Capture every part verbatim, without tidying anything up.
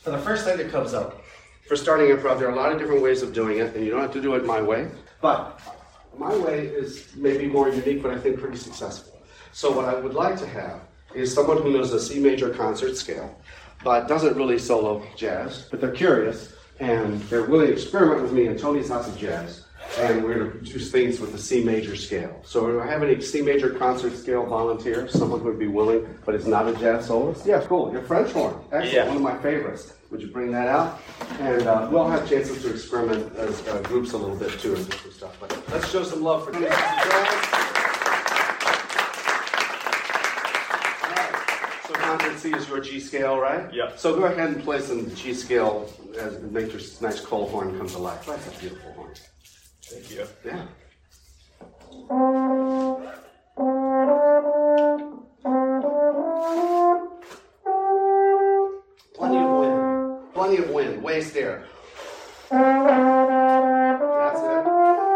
So the first thing that comes up for starting improv, there are a lot of different ways of doing it, and you don't have to do it my way, but my way is maybe more unique, but I think pretty successful. So what I would like to have is someone who knows the C major concert scale, but doesn't really solo jazz, but they're curious, and they're willing to experiment with me in Tony's House of Jazz, and we're going to do things with the C major scale. So do I have any C major concert scale volunteers, someone who would be willing, but is not a jazz soloist? Yeah, cool. Your French horn. Excellent. Yeah. One of my favorites. Would you bring that out? And uh, we'll have chances to experiment as uh, groups a little bit too and different stuff. But let's show some love for Tony's House of Jazz. So concert C is your G scale, right? Yeah. So go ahead and play some G scale as it makes your nice cold horn come to life. That's a beautiful horn. Thank you. Yeah. Plenty of wind. Plenty of wind. Waist there. That's it.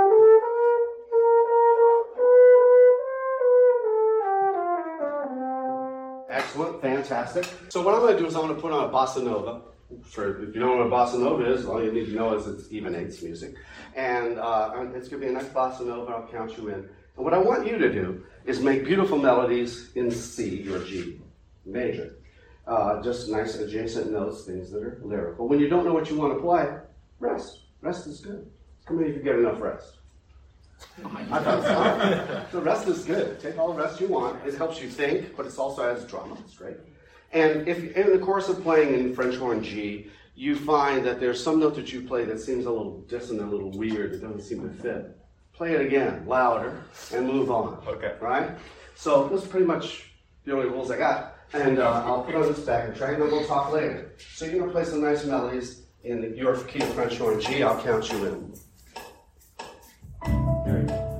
Excellent. Fantastic. So what I'm going to do is I'm going to put on a bossa nova. For, if you don't know what bossa nova is, all you need to know is it's even eighths music. And uh, it's going to be a nice bossa nova, I'll count you in. And what I want you to do is make beautiful melodies in C or G major. Uh, just nice adjacent notes, things that are lyrical. When you don't know what you want to play, rest. Rest is good. How many of you get enough rest? I thought so. So rest is good. Take all the rest you want. It helps you think, but it also adds drama. It's great. And if in the course of playing in French horn G, you find that there's some note that you play that seems a little dissonant, a little weird, it doesn't seem to fit, play it again, louder, and move on. Okay. Right? So those are pretty much the only rules I got. And uh, I'll put on this back and track, and then we'll talk later. So you're going to play some nice melodies in your key of French horn G. I'll count you in. There you go.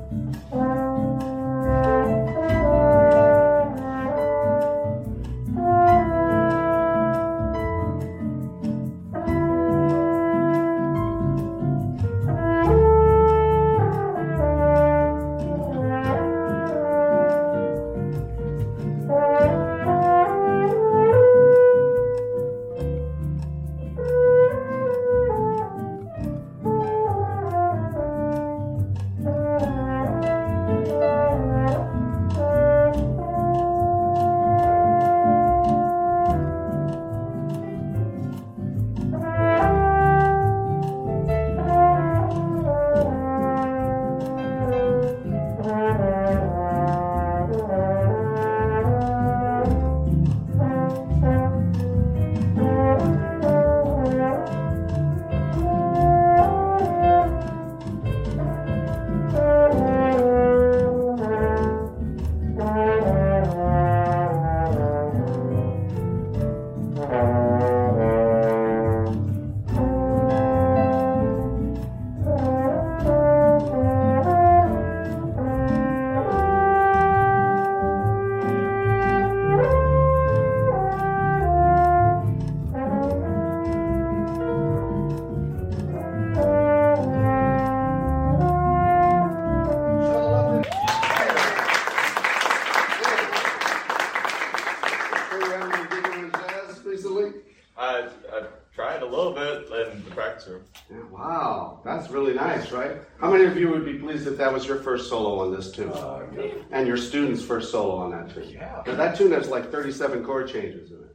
I, I've tried a little bit in the practice room. Yeah, wow, that's really nice, right? How many of you would be pleased if that was your first solo on this tune? Uh, yeah. And your student's first solo on that tune? Yeah. Because that tune has like thirty-seven chord changes in it.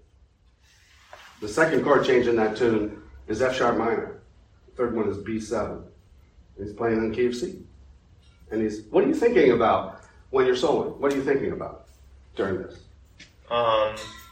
The second chord change in that tune is F sharp minor. The third one is B seven. He's playing in key of C. And he's, what are you thinking about when you're soloing? What are you thinking about during this? Um,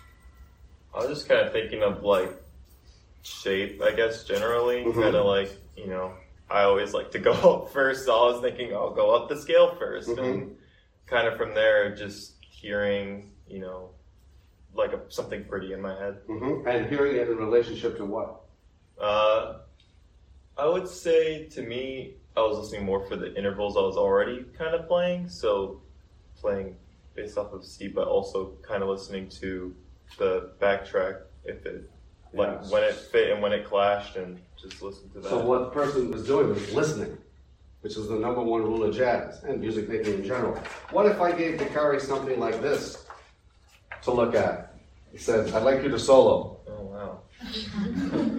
I was just kind of thinking of like shape, I guess, generally. Mm-hmm. Kind of like, you know, I always like to go up first, so I was thinking I'll go up the scale first. Mm-hmm. And kind of from there, just hearing, you know, like a, something pretty in my head. Mm-hmm. And hearing it in relationship to what? Uh, I would say to me, I was listening more for the intervals I was already kind of playing, so playing based off of C, but also kind of listening to the backtrack if it, like yes. when it fit and when it clashed, and just listen to that. So what the person was doing was listening, which is the number one rule of jazz and music making in general. What if I gave Dakari something like this to look at? He said, I'd like you to solo. Oh, wow.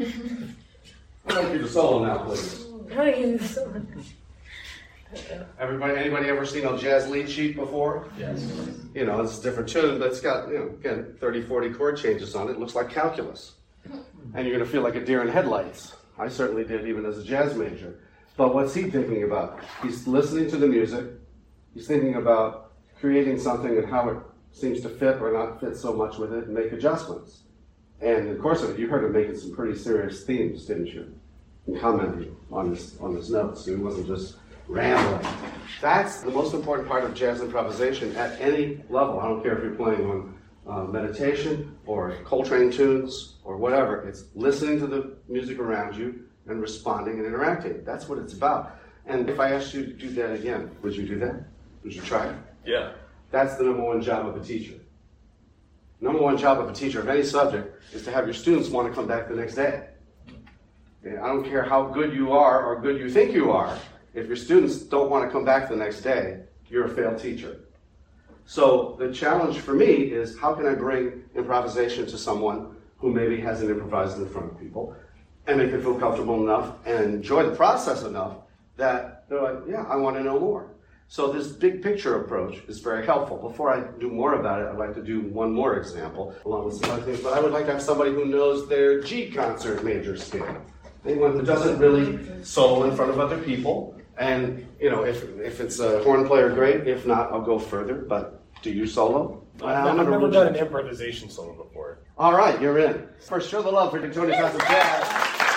I'd like you to solo now, please. Oh, so. Everybody, anybody ever seen a jazz lead sheet before? Yes. You know, it's a different tune, but it's got, you know, again, thirty, forty chord changes on it. It looks like calculus. And you're going to feel like a deer in headlights. I certainly did, even as a jazz major. But what's he thinking about? He's listening to the music. He's thinking about creating something and how it seems to fit or not fit so much with it and make adjustments. And in the course of it, you heard him making some pretty serious themes, didn't you? And commenting on his, on his notes. So he wasn't just rambling. That's the most important part of jazz improvisation at any level. I don't care if you're playing on uh, meditation or Coltrane tunes or whatever. It's listening to the music around you and responding and interacting. That's what it's about. And if I asked you to do that again, would you do that? Would you try it? Yeah. That's the number one job of a teacher. Number one job of a teacher of any subject is to have your students want to come back the next day. Okay? I don't care how good you are or good you think you are. If your students don't want to come back the next day, you're a failed teacher. So the challenge for me is, how can I bring improvisation to someone who maybe hasn't improvised in front of people and make them feel comfortable enough and enjoy the process enough that they're like, yeah, I want to know more. So this big picture approach is very helpful. Before I do more about it, I'd like to do one more example along with some other things, but I would like to have somebody who knows their G concert major scale. Anyone who doesn't really solo in front of other people. And, you know, if if it's a horn player, great. If not, I'll go further. But do you solo? I've, I've never done an improvisation solo before. All right, you're in. First, show the love for Daytona House of Jazz.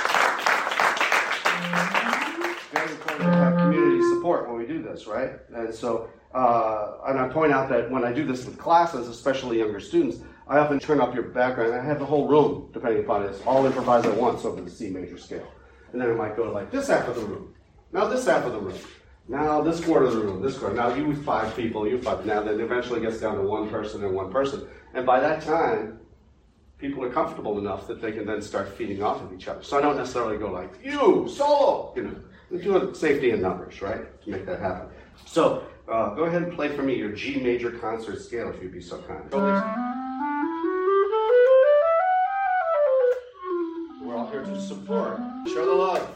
Very important to have community support when we do this, right? And so, uh, and I point out that when I do this with classes, especially younger students, I often turn up your background. I have the whole room, depending upon it, all improvised at once over the C major scale. And then it might go to like this half of the room. Now this half of the room. Now this quarter of the room, this quarter. Now you five people, you five. Now then eventually gets down to one person and one person. And by that time, people are comfortable enough that they can then start feeding off of each other. So I don't necessarily go like, you, solo, you know. We do it safety in numbers, right, to make that happen. So uh, go ahead and play for me your G major concert scale, if you'd be so kind. We're all here to support. Show the love.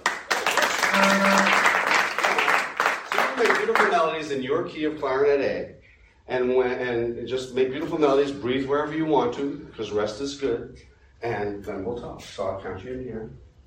So you can make beautiful melodies in your key of clarinet A, and when and just make beautiful melodies. Breathe wherever you want to, because rest is good. And then we'll talk. So I'll count you in here.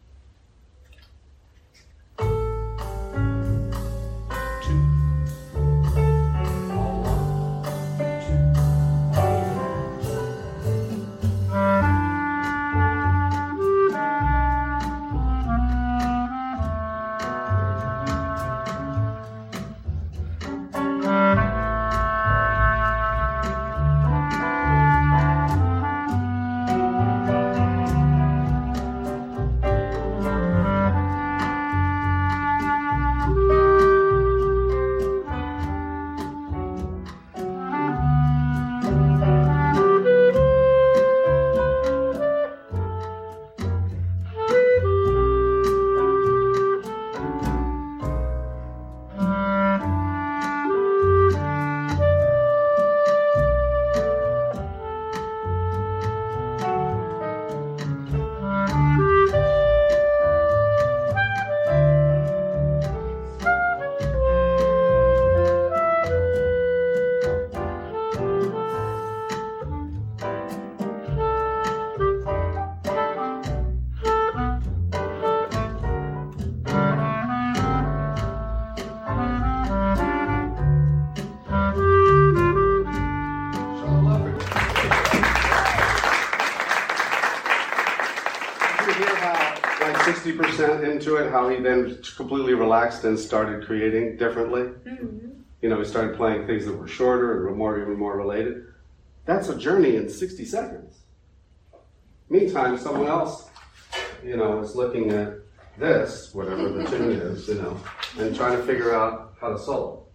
sixty percent into it, how he then completely relaxed and started creating differently. Mm-hmm. You know, he started playing things that were shorter and were more, even more related. That's a journey in sixty seconds. Meantime, someone else, you know, is looking at this, whatever the tune is, you know, and trying to figure out how to solo.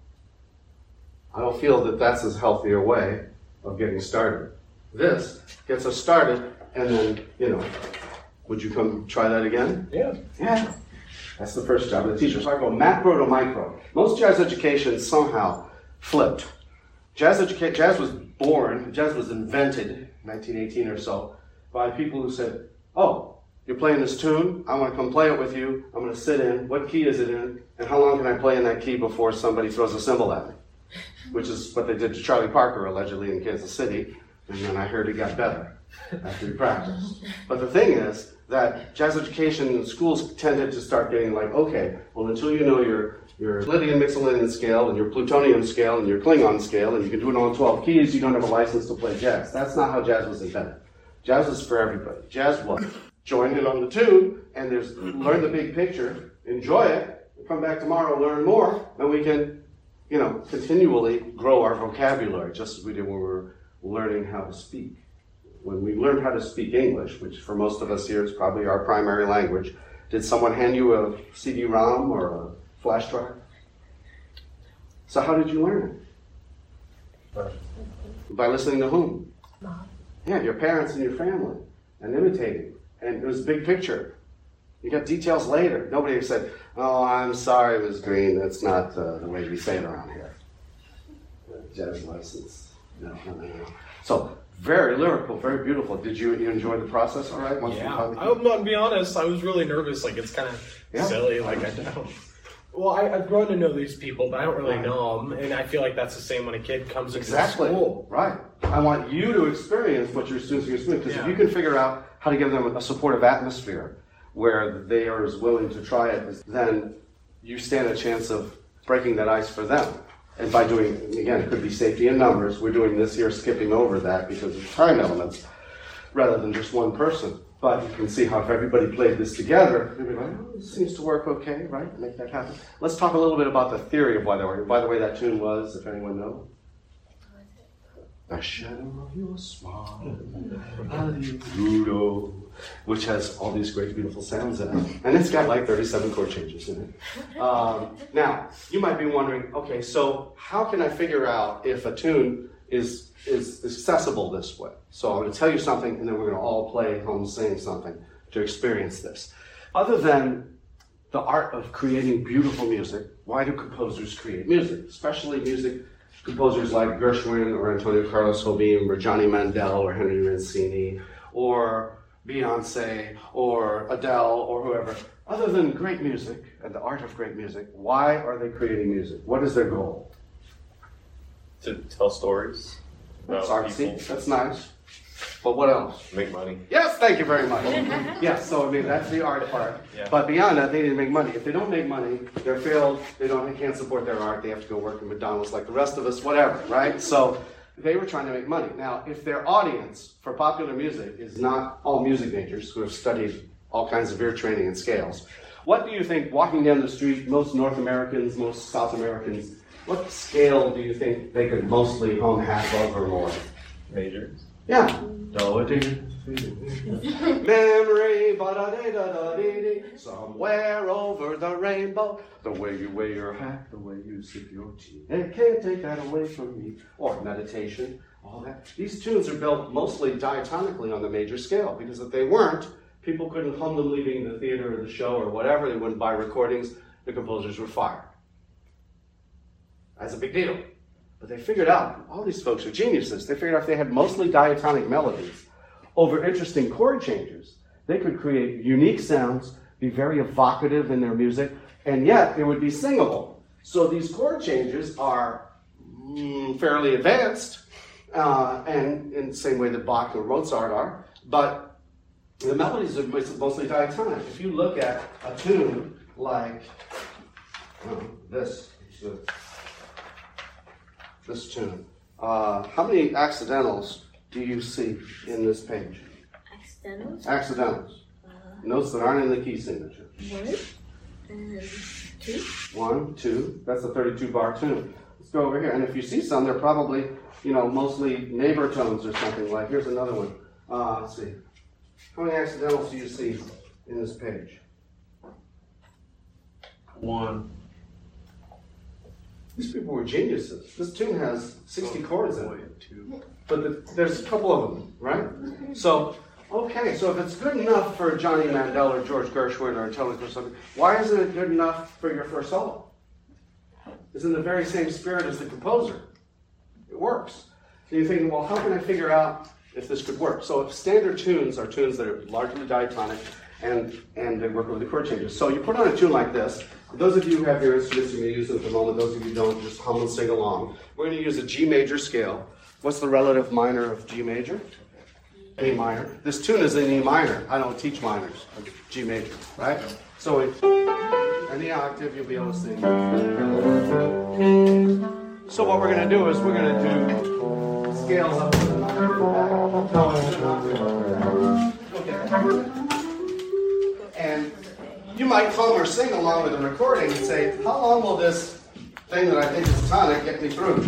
I don't feel that that's a healthier way of getting started. This gets us started, and then, you know, would you come try that again? Yeah. Yeah. That's the first job of the teacher. So I go macro to micro. Most jazz education somehow flipped. Jazz educa- jazz was born, jazz was invented in nineteen eighteen or so by people who said, oh, you're playing this tune, I want to come play it with you, I'm going to sit in, what key is it in, and how long can I play in that key before somebody throws a cymbal at me? Which is what they did to Charlie Parker, allegedly, in Kansas City, and then I heard he got better after he practiced. But the thing is that jazz education in schools tended to start getting like, okay, well, until you know your your Lydian Mixolydian scale and your Plutonian scale and your Klingon scale, and you can do it on twelve keys, you don't have a license to play jazz. That's not how jazz was invented. Jazz was for everybody. Jazz was join it on the tune, and there's learn the big picture, enjoy it, come back tomorrow, learn more, and we can, you know, continually grow our vocabulary, just as we did when we were learning how to speak. When we learned how to speak English, which for most of us here is probably our primary language, did someone hand you a C D ROM or a flash drive? So how did you learn it? By listening to whom? Mom. Yeah, your parents and your family, and imitating. And it was a big picture. You got details later. Nobody said, oh, I'm sorry, Miz Green, that's not uh, the way we say it around here. Jazz license. No, no, no, no. So, very lyrical, very beautiful. Did you, you enjoy the process all right? Once Yeah, you finally- I'm not to be honest, I was really nervous. Like, it's kind of Yeah. silly. Like, I don't. Well, I, I've grown to know these people, but I don't really Right. know them. And I feel like that's the same when a kid comes into Exactly. school. Right. I want you to experience what your students are experiencing. Because Yeah. if you can figure out how to give them a supportive atmosphere where they are as willing to try it, then you stand a chance of breaking that ice for them. And by doing, again, it could be safety in numbers. We're doing this here, skipping over that because of time elements, rather than just one person. But you can see how if everybody played this together, they'd be like, oh, this seems to work okay, right? Make that happen. Let's talk a little bit about the theory of why they work. By the way, that tune was, if anyone knows, the shadow of your smile, Rudo, which has all these great, beautiful sounds in it. And it's got like thirty-seven chord changes in it. Um, now, you might be wondering, okay, so how can I figure out if a tune is, is accessible this way? So I'm going to tell you something, and then we're going to all play at home saying something to experience this. Other than the art of creating beautiful music, why do composers create music? Especially music composers like Gershwin or Antonio Carlos Jobim or Johnny Mandel or Henry Mancini or Beyonce or Adele or whoever. Other than great music and the art of great music, why are they creating music? What is their goal? To tell stories about That's artsy. people. That's nice. But what else? Make money. Yes, thank you very much. Yes, so I mean, that's the art part. Yeah. But beyond that, they need to make money. If they don't make money, they're failed, they don't, they can't support their art, they have to go work at McDonald's like the rest of us, whatever, right? So they were trying to make money. Now, if their audience for popular music is not all music majors who have studied all kinds of ear training and scales, what do you think, walking down the street, most North Americans, most South Americans, what scale do you think they could mostly hum half of or more? Majors. Yeah. Do dee memory, ba da dee da da dee dee. Somewhere over the rainbow, the way you wear your hat, the way you sip your tea. They can't take that away from me. Or meditation, all that. These tunes are built mostly diatonically on the major scale, because if they weren't, people couldn't hum them leaving the theater or the show or whatever. They wouldn't buy recordings. The composers were fired. That's a big deal. But they figured out, all these folks are geniuses, they figured out if they had mostly diatonic melodies over interesting chord changes, they could create unique sounds, be very evocative in their music, and yet it would be singable. So these chord changes are mm, fairly advanced, uh, and in the same way that Bach or Mozart are, but the melodies are mostly diatonic. If you look at a tune like oh, this, this this tune. Uh, how many accidentals do you see in this page? Accidentals? Accidentals. Uh, Notes that aren't in the key signature. one and two. One, two. That's a thirty-two bar tune. Let's go over here. And if you see some, they're probably, you know, mostly neighbor tones or something like. Here's another one. Uh, let's see. How many accidentals do you see in this page? One. These people were geniuses. This tune has sixty chords in it. But the, there's a couple of them, right? So, okay, so if it's good enough for Johnny Mandel or George Gershwin or Antonio or something, why isn't it good enough for your first solo? It's in the very same spirit as the composer. It works. So you're thinking, well, how can I figure out if this could work? So if standard tunes are tunes that are largely diatonic, and, and they work with the chord changes. So you put on a tune like this. Those of you who have your instruments, you may use them at the moment. Those of you who don't, just hum and sing along. We're going to use a G major scale. What's the relative minor of G major? A minor. This tune is in E minor. I don't teach minors. G major, right? So in any octave, you'll be able to sing. So what we're going to do is we're going to do scales up to the minor and back. And you might hum or sing along with the recording and say, how long will this thing that I think is tonic get me through?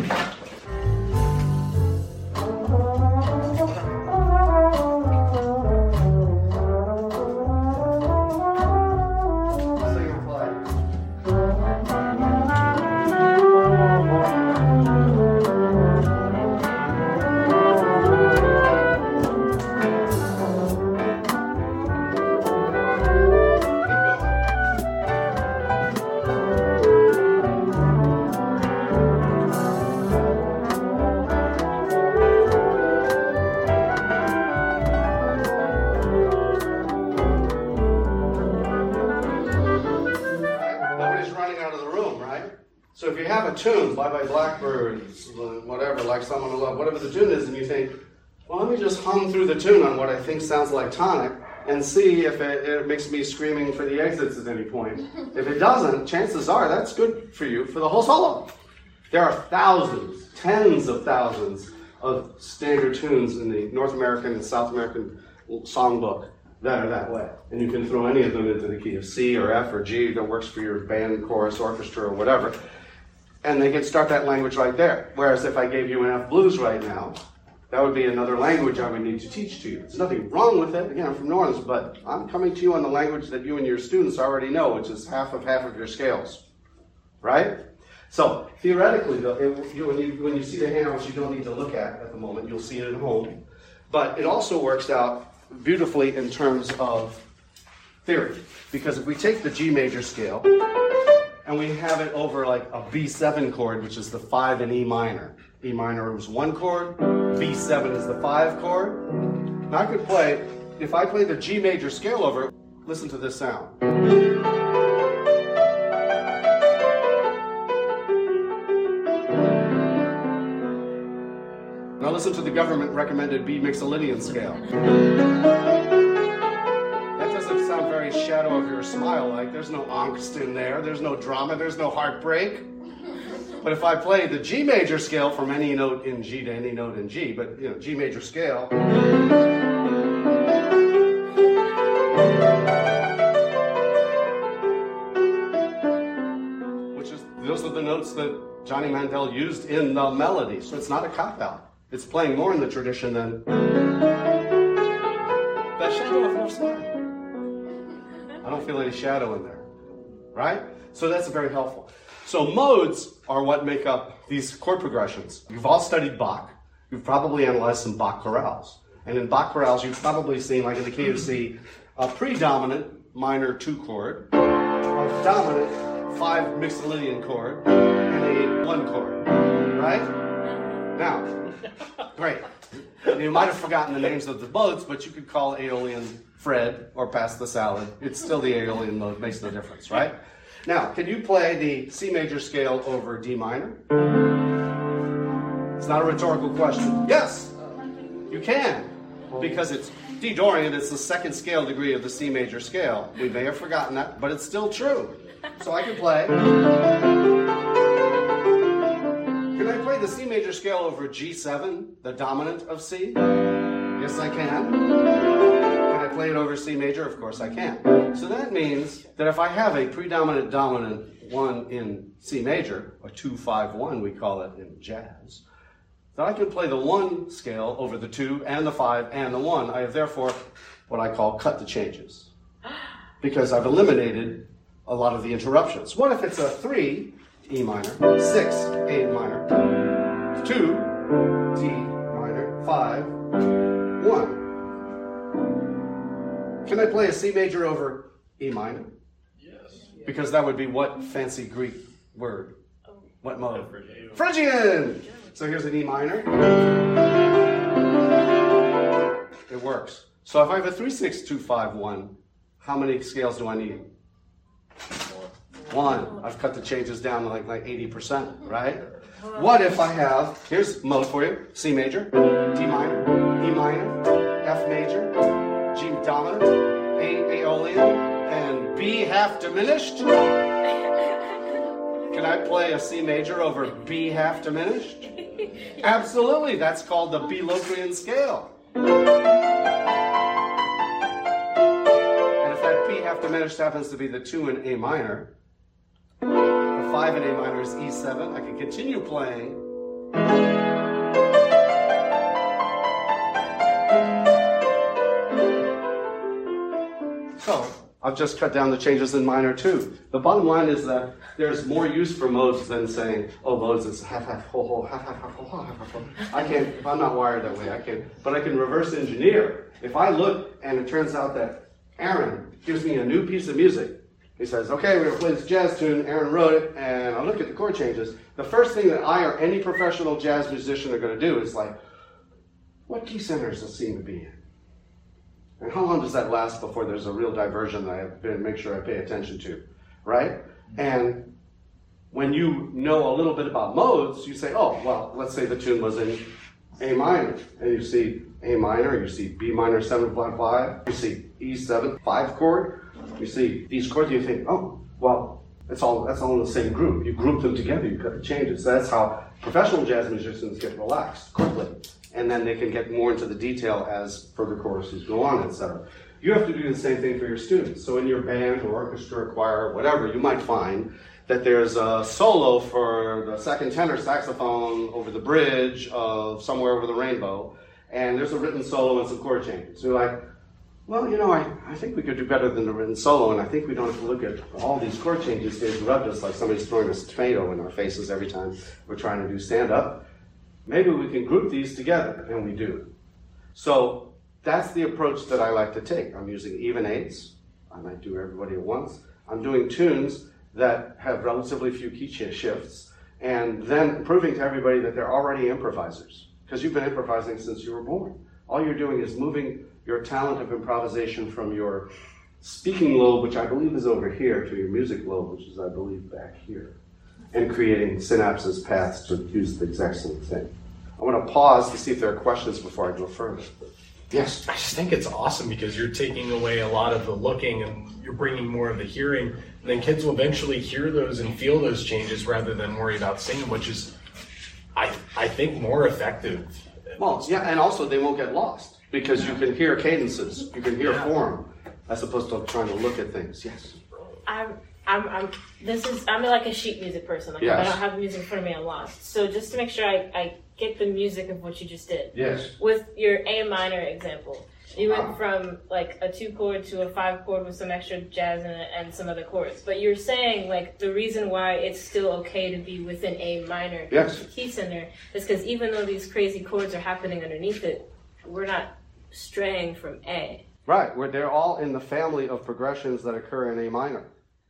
So if you have a tune, Bye Bye Blackbird, whatever, Like Someone to Love, whatever the tune is, and you think, well, let me just hum through the tune on what I think sounds like tonic and see if it, it makes me screaming for the exits at any point. If it doesn't, chances are that's good for you for the whole solo. There are thousands, tens of thousands of standard tunes in the North American and South American songbook that are that way. And you can throw any of them into the key of C or F or G that works for your band, chorus, orchestra, or whatever. And they can start that language right there. Whereas if I gave you an F blues right now, that would be another language I would need to teach to you. There's nothing wrong with it. Again, I'm from New Orleans, but I'm coming to you on the language that you and your students already know, which is half of half of your scales. Right? So theoretically, though, it, you, when, you, when you see the handouts you don't need to look at at the moment, you'll see it at home. But it also works out beautifully in terms of theory. Because if we take the G major scale and we have it over like a B seven chord, which is the five in E minor. E minor is one chord, B seven is the five chord. Now I could play, if I play the G major scale over it, listen to this sound. Now listen to the government recommended B Mixolydian scale. Sound very shadow of your smile like. There's no angst in there, there's no drama, there's no heartbreak. But if I play the G major scale from any note in G to any note in G, but you know, G major scale, which is, those are the notes that Johnny Mandel used in the melody, so it's not a cop-out. It's playing more in the tradition than that shadow of your smile. I don't feel any shadow in there, right? So that's very helpful. So modes are what make up these chord progressions. You've all studied Bach. You've probably analyzed some Bach chorales. And in Bach chorales, you've probably seen, like in the key of C, a predominant minor two chord, a dominant five Mixolydian chord, and a one chord, right? Now, great. You might have forgotten the names of the modes, but you could call Aeolian Fred or Pass the Salad. It's still the Aeolian mode, makes no difference, right? Now, can you play the C major scale over D minor? It's not a rhetorical question. Yes, you can, because it's D Dorian, it's the second scale degree of the C major scale. We may have forgotten that, but it's still true. So I can play. Can I play the C major scale over G seven, the dominant of C? Yes, I can. Can I play it over C major? Of course I can. So that means that if I have a predominant dominant one in C major, or two five one we call it in jazz, that I can play the one scale over the two and the five and the one. I have therefore what I call cut the changes, because I've eliminated a lot of the interruptions. What if it's a three, E minor, six, A minor, two, D minor, five, one. Can I play a C major over E minor? Yes. Because that would be what fancy Greek word? What mode? Phrygian. Phrygian! So here's an E minor. It works. So if I have a three six two five one, How many scales do I need? One. I've cut the changes down to like like eighty percent, right? What if I have, here's mode for you, C major, D minor, E minor, F major, G dominant, A aeolian, and B half diminished? Can I play a C major over B half diminished? Absolutely, that's called the Biloquian scale. And if that B half diminished happens to be the two in A minor, the five in A minor is E seven, I can continue playing. So, I've just cut down the changes in minor too. The bottom line is that there's more use for modes than saying, oh, modes is half, half, whole, whole, half, half, half, whole, half, half, whole. I can't, if I'm not wired that way, I can't. But I can reverse engineer. If I look and it turns out that Aaron gives me a new piece of music, he says, okay, we're going to play this jazz tune, Aaron wrote it, and I look at the chord changes. The first thing that I or any professional jazz musician are going to do is like, what key centers does it seem to be in? And how long does that last before there's a real diversion that I have to make sure I pay attention to, right? And when you know a little bit about modes, you say, oh, well, let's say the tune was in A minor, and you see A minor, you see B minor seven flat five, you see E seven five chord, you see these chords, and you think, oh, well, it's all that's all in the same group. You group them together, you cut the changes. So that's how professional jazz musicians get relaxed quickly. And then they can get more into the detail as further choruses go on, et cetera. You have to do the same thing for your students. So in your band or orchestra or choir or whatever, you might find that there's a solo for the second tenor saxophone over the bridge of Somewhere Over the Rainbow, and there's a written solo and some chord changes. So you're like, well, you know, I, I think we could do better than the written solo, and I think we don't have to look at all these chord changes to interrupt us like somebody's throwing a tomato in our faces every time we're trying to do stand-up. Maybe we can group these together, and we do. So that's the approach that I like to take. I'm using even eights. I might do everybody at once. I'm doing tunes that have relatively few key shifts, and then proving to everybody that they're already improvisers, because you've been improvising since you were born. All you're doing is moving your talent of improvisation from your speaking lobe, which I believe is over here, to your music lobe, which is, I believe, back here, and creating synapses, paths to use the exact same thing. I want to pause to see if there are questions before I go further. Yes? I just think it's awesome because you're taking away a lot of the looking and you're bringing more of the hearing. And then kids will eventually hear those and feel those changes rather than worry about singing, which is, I I think, more effective. Well, yeah, and also they won't get lost because you can hear cadences, you can hear Yeah. form, as opposed to trying to look at things. Yes? I'm, I'm, I'm, this is, I'm like a sheet music person. Like, Yes. if I don't have the music in front of me, I'm lost. So just to make sure I, I get the music of what you just did. Yes. With your A minor example, you went Ah. from like a two chord to a five chord with some extra jazz in it and some other chords. But you're saying like the reason why it's still okay to be within A minor Yes. key center is because even though these crazy chords are happening underneath it, we're not straying from A. Right, where they're all in the family of progressions that occur in A minor.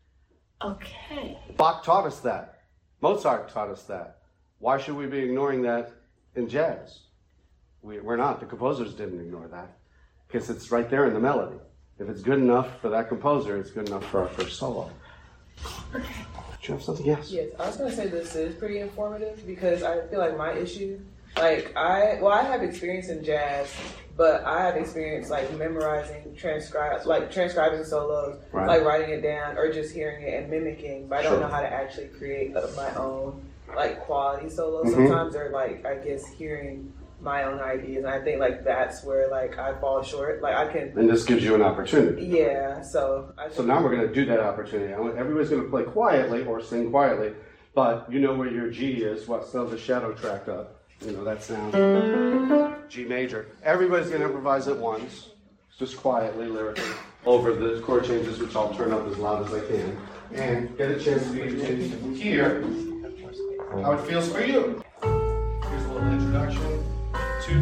Okay. Bach taught us that. Mozart taught us that. Why should we be ignoring that in jazz? We, we're not. The composers didn't ignore that because it's right there in the melody. If it's good enough for that composer, it's good enough for our first solo. Do you have something? Yes. Yes, I was gonna say this is pretty informative because I feel like my issue, like I, well, I have experience in jazz, but I have experience like memorizing, transcribe, like transcribing solos, Right. like writing it down, or just hearing it and mimicking. But I don't Sure. know how to actually create uh, my own like quality solos. Mhm. Sometimes they're like, I guess, hearing my own ideas, and I think like that's where like I fall short. Like I can, And this gives you an opportunity. yeah. So I So now we're going to do that opportunity. I want- Everybody's going to play quietly or sing quietly, but you know where your G is. What sells the shadow track up? You know that sound. G major. Everybody's going to improvise at once, just quietly, lyrically, over the chord changes, which I'll turn up as loud as I can, and get a chance to to hear how it feels for you. Here's a little introduction. Two,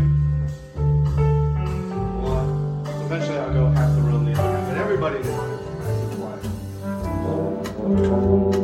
one. Eventually, I'll go half the room, the other half, and everybody knows nice and quiet.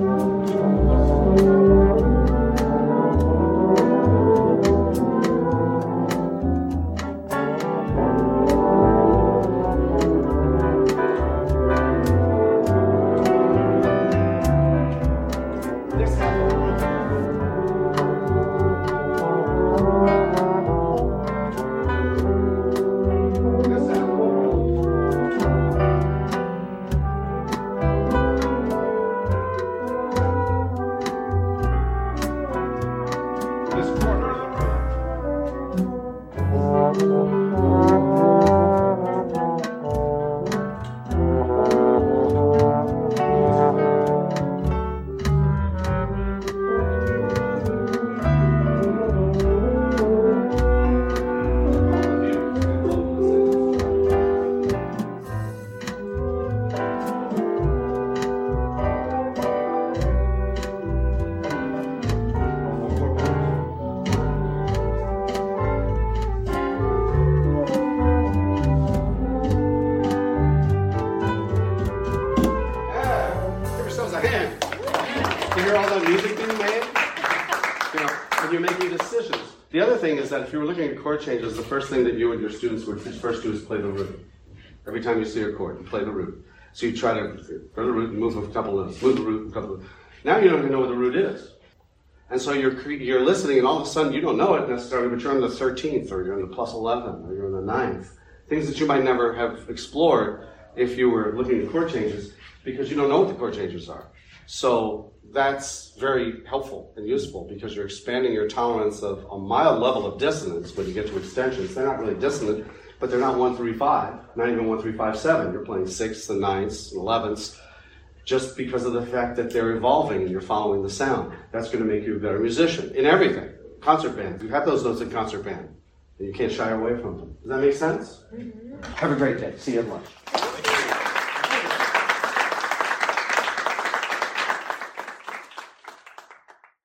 to hear all that music being made, you know, and you're making decisions. The other thing is that if you were looking at chord changes, the first thing that you and your students would first do is play the root. Every time you see a chord, you play the root. So you try to go to the root and move a couple notes, move the root a couple of notes. Now you don't even know what the root is. And so you're cre- you're listening, and all of a sudden you don't know it necessarily, but you're on the thirteenth, or you're on the plus eleven, or you're on the ninth. Things that you might never have explored if you were looking at chord changes, because you don't know what the chord changes are. So that's very helpful and useful, because you're expanding your tolerance of a mild level of dissonance when you get to extensions. They're not really dissonant, but they're not one, three, five, not even one, three, five, seven. You're playing sixths and ninths and elevenths, just because of the fact that they're evolving and you're following the sound. That's going to make you a better musician in everything. Concert band. You have those notes in concert band, and you can't shy away from them. Does that make sense? Mm-hmm. Have a great day. See you at lunch.